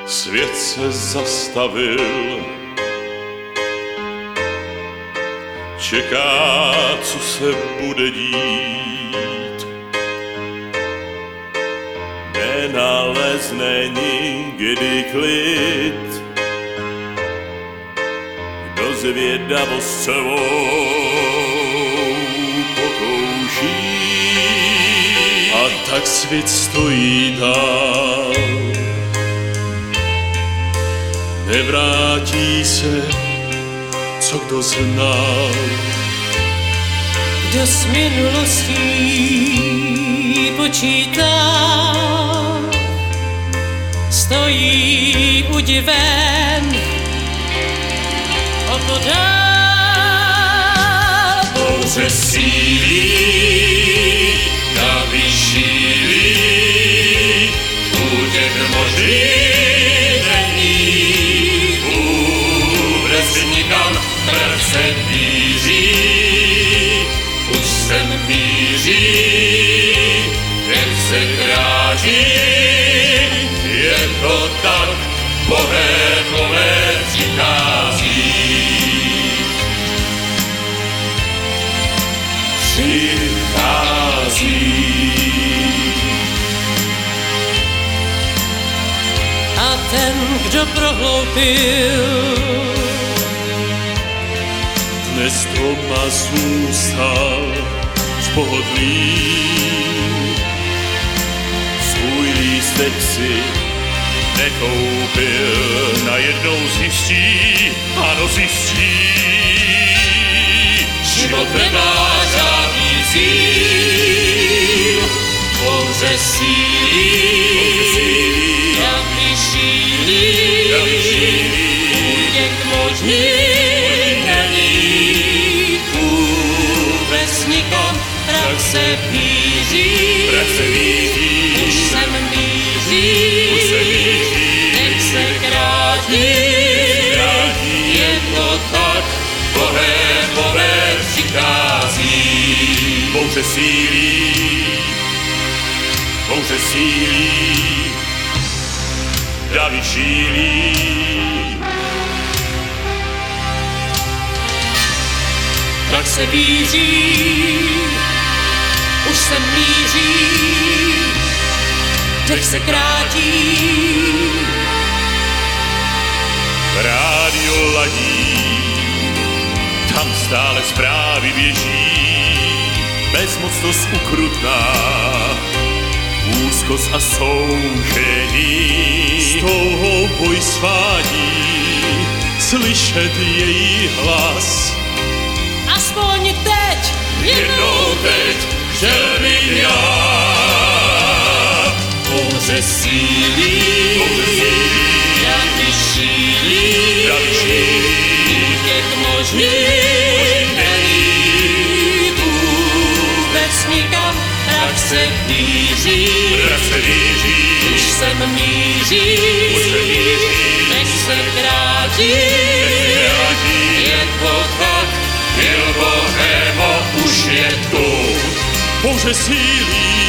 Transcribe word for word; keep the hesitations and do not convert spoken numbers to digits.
Svět se zastavil, čeká, co se bude dít. Nenalezne nikdy klid, kdo zvědavost svou pokouší. A tak svět stojí dál, nevrátí se, co kdo znal. Kdo s minulostí počítá, stojí udiven, opodál. Bouře sílí, davy šílí, útěk možný není, vůbec nikam vrch se blíží, už sem míří, jen se kráží, je to tak, bohémové přichází. Přichází. A ten, kdo prohloupil, dnes doma zůstal z pohodlí. Svůj lístek si nekoupil, najednou zjistí, ano zjistí. Život nemá žádný cíl, pouze sílí, davy šílí, útěk možný není, vůbec nikam, prach se blíží, už sem míří, nech se kráží, je to tak, bohémové přichází. Bouře sílí, bouře sílí, davy šílí. tak se víří, už se míří, dech se krátí. Rádio ladí, tam stále zprávy běží, bezmocnost ukrutná, úzkost a soužení. S touhou boj svádí, slyšet její hlas. Aspoň teď, jednou teď, chtěl bych já. Bouře sílí, davy šílí, útěk možný není, vůbec nikam, tak se blíží, už sem míří, nech se krátí, je to tak, Il Bohémo už je tu. Bouře sílí,